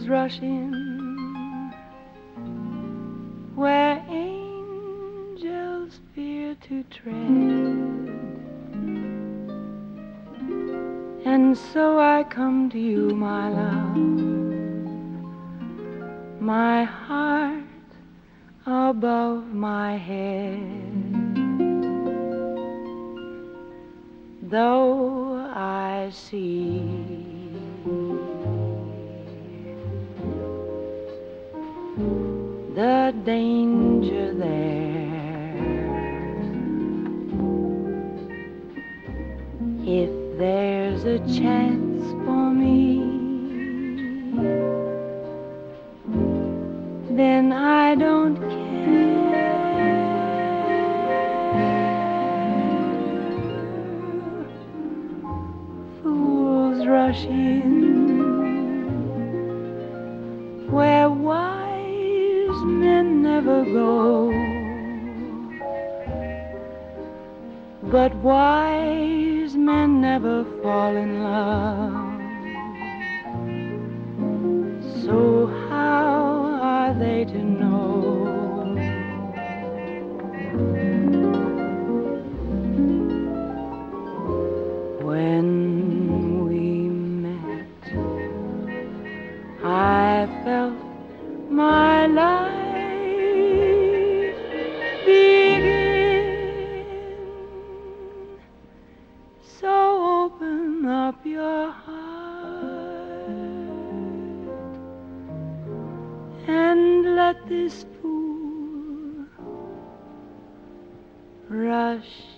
fools rush in where angels fear to tread. And so I come to you, my love, my heart above my head. Though I see the danger there, if there's a chance for me, then I don't care. Fools rush in where wise men never go, but wise men never fall in love. So how are they to know? When we met, I felt my life begin. So open up your heart and let this fool rush